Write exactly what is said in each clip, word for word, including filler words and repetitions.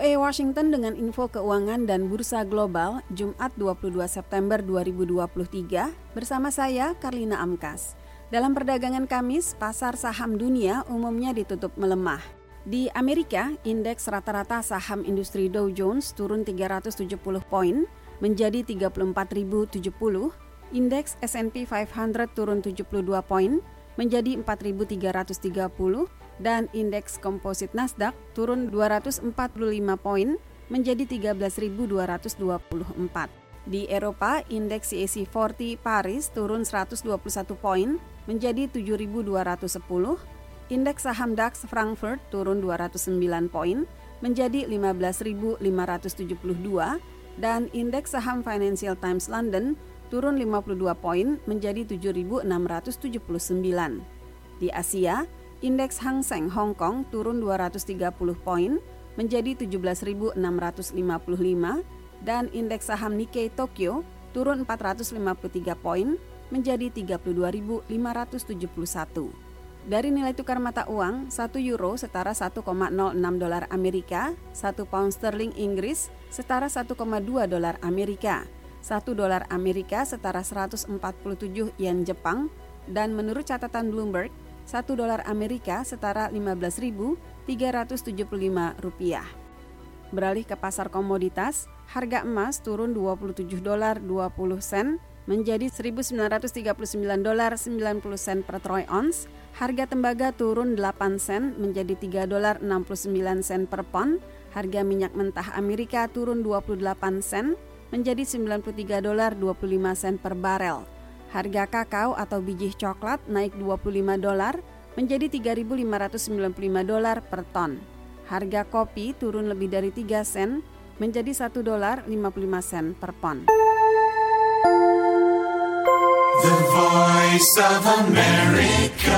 A Washington dengan info keuangan dan bursa global Jumat dua puluh dua September dua ribu dua puluh tiga bersama saya Karlina Amkas. Dalam perdagangan Kamis, pasar saham dunia umumnya ditutup melemah. Di Amerika, indeks rata-rata saham industri Dow Jones turun tiga ratus tujuh puluh poin menjadi tiga puluh empat ribu tujuh puluh, indeks S and P lima ratus turun tujuh puluh dua poin menjadi empat ribu tiga ratus tiga puluh dan indeks komposit Nasdaq turun dua ratus empat puluh lima poin menjadi tiga belas ribu dua ratus dua puluh empat. Di Eropa, indeks C A C empat puluh Paris turun seratus dua puluh satu poin menjadi tujuh ribu dua ratus sepuluh, indeks saham DAX Frankfurt turun dua ratus sembilan poin menjadi lima belas ribu lima ratus tujuh puluh dua dan indeks saham Financial Times London turun lima puluh dua poin menjadi tujuh ribu enam ratus tujuh puluh sembilan. Di Asia, indeks Hang Seng Hong Kong turun dua ratus tiga puluh poin menjadi tujuh belas ribu enam ratus lima puluh lima dan indeks saham Nikkei Tokyo turun empat ratus lima puluh tiga poin menjadi tiga puluh dua ribu lima ratus tujuh puluh satu. Dari nilai tukar mata uang, satu euro setara satu koma nol enam dolar Amerika, satu pound sterling Inggris setara satu koma dua dolar Amerika, satu dolar Amerika setara seratus empat puluh tujuh yen Jepang, dan menurut catatan Bloomberg, satu dolar Amerika setara lima belas ribu tiga ratus tujuh puluh lima rupiah. Beralih ke pasar komoditas, harga emas turun dua puluh tujuh dolar dua puluh sen menjadi seribu sembilan ratus tiga puluh sembilan dolar sembilan puluh sen per troy ounce. Harga tembaga turun delapan sen menjadi tiga dolar enam puluh sembilan sen per pon. Harga minyak mentah Amerika turun dua puluh delapan sen menjadi sembilan puluh tiga dolar dua puluh lima sen per barel. Harga kakao atau biji coklat naik dua puluh lima dolar menjadi tiga ribu lima ratus sembilan puluh lima dolar per ton. Harga kopi turun lebih dari tiga sen menjadi satu dolar lima puluh lima sen per pon. The Voice of America.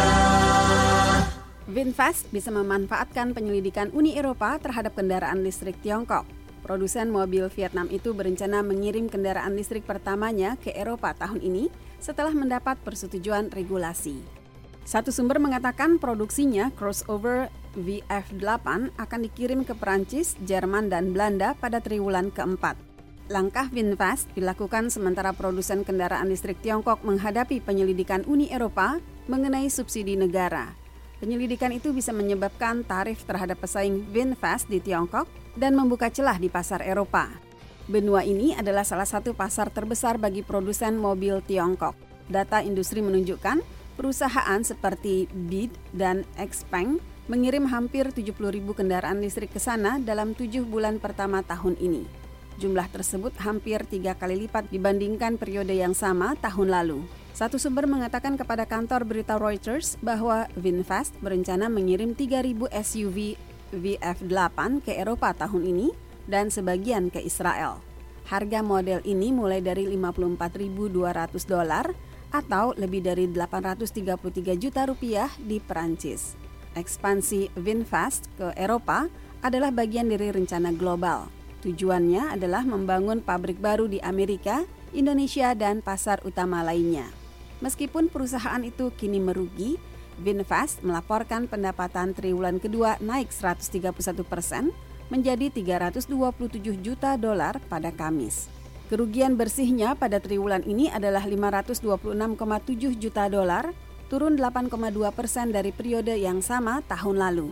VinFast bisa memanfaatkan penyelidikan Uni Eropa terhadap kendaraan listrik Tiongkok. Produsen mobil Vietnam itu berencana mengirim kendaraan listrik pertamanya ke Eropa tahun ini setelah mendapat persetujuan regulasi. Satu sumber mengatakan produksinya crossover V F delapan akan dikirim ke Perancis, Jerman, dan Belanda pada triwulan keempat. Langkah VinFast dilakukan sementara produsen kendaraan listrik Tiongkok menghadapi penyelidikan Uni Eropa mengenai subsidi negara. Penyelidikan itu bisa menyebabkan tarif terhadap pesaing VinFast di Tiongkok dan membuka celah di pasar Eropa. Benua ini adalah salah satu pasar terbesar bagi produsen mobil Tiongkok. Data industri menunjukkan perusahaan seperti B Y D dan Xpeng mengirim hampir tujuh puluh ribu kendaraan listrik ke sana dalam tujuh bulan pertama tahun ini. Jumlah tersebut hampir tiga kali lipat dibandingkan periode yang sama tahun lalu. Satu sumber mengatakan kepada kantor berita Reuters bahwa VinFast berencana mengirim tiga ribu S U V V F delapan ke Eropa tahun ini dan sebagian ke Israel. Harga model ini mulai dari lima puluh empat ribu dua ratus dolar atau lebih dari delapan ratus tiga puluh tiga juta rupiah di Perancis. Ekspansi VinFast ke Eropa adalah bagian dari rencana global. Tujuannya adalah membangun pabrik baru di Amerika, Indonesia, dan pasar utama lainnya. Meskipun perusahaan itu kini merugi, VinFast melaporkan pendapatan triwulan kedua naik seratus tiga puluh satu persen menjadi tiga ratus dua puluh tujuh juta dolar pada Kamis. Kerugian bersihnya pada triwulan ini adalah lima ratus dua puluh enam koma tujuh juta dolar, turun delapan koma dua persen dari periode yang sama tahun lalu.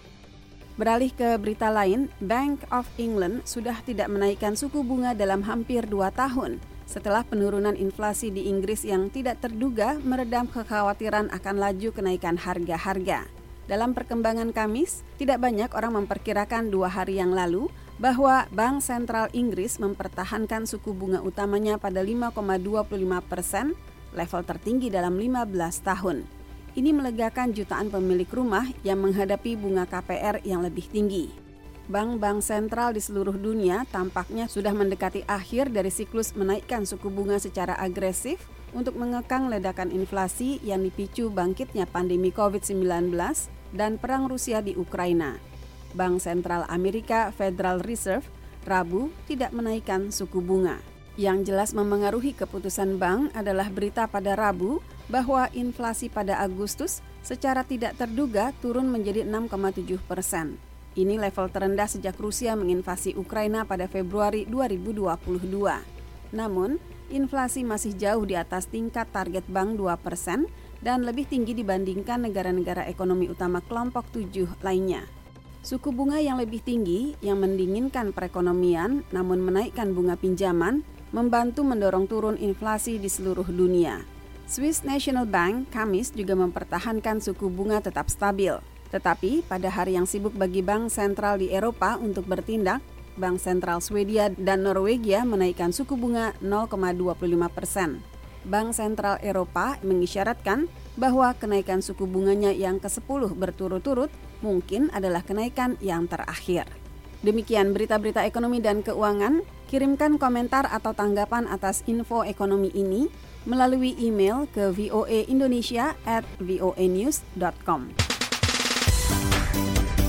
Beralih ke berita lain, Bank of England sudah tidak menaikkan suku bunga dalam hampir dua tahun setelah penurunan inflasi di Inggris yang tidak terduga meredam kekhawatiran akan laju kenaikan harga-harga. Dalam perkembangan Kamis, tidak banyak orang memperkirakan dua hari yang lalu bahwa Bank Sentral Inggris mempertahankan suku bunga utamanya pada lima koma dua puluh lima persen, level tertinggi dalam lima belas tahun. Ini melegakan jutaan pemilik rumah yang menghadapi bunga K P R yang lebih tinggi. Bank-bank sentral di seluruh dunia tampaknya sudah mendekati akhir dari siklus menaikkan suku bunga secara agresif untuk mengekang ledakan inflasi yang dipicu bangkitnya pandemi covid sembilan belas dan perang Rusia di Ukraina. Bank Sentral Amerika Federal Reserve Rabu tidak menaikkan suku bunga. Yang jelas memengaruhi keputusan bank adalah berita pada Rabu bahwa inflasi pada Agustus secara tidak terduga turun menjadi enam koma tujuh persen. Ini level terendah sejak Rusia menginvasi Ukraina pada Februari dua ribu dua puluh dua. Namun, inflasi masih jauh di atas tingkat target bank dua persen dan lebih tinggi dibandingkan negara-negara ekonomi utama kelompok tujuh lainnya. Suku bunga yang lebih tinggi yang mendinginkan perekonomian namun menaikkan bunga pinjaman membantu mendorong turun inflasi di seluruh dunia. Swiss National Bank Kamis juga mempertahankan suku bunga tetap stabil. Tetapi pada hari yang sibuk bagi bank sentral di Eropa untuk bertindak, Bank Sentral Swedia dan Norwegia menaikkan suku bunga nol koma dua puluh lima persen. Bank Sentral Eropa mengisyaratkan bahwa kenaikan suku bunganya yang kesepuluh berturut-turut mungkin adalah kenaikan yang terakhir. Demikian berita-berita ekonomi dan keuangan. Kirimkan komentar atau tanggapan atas info ekonomi ini melalui email ke voaindonesia at voanews dot com.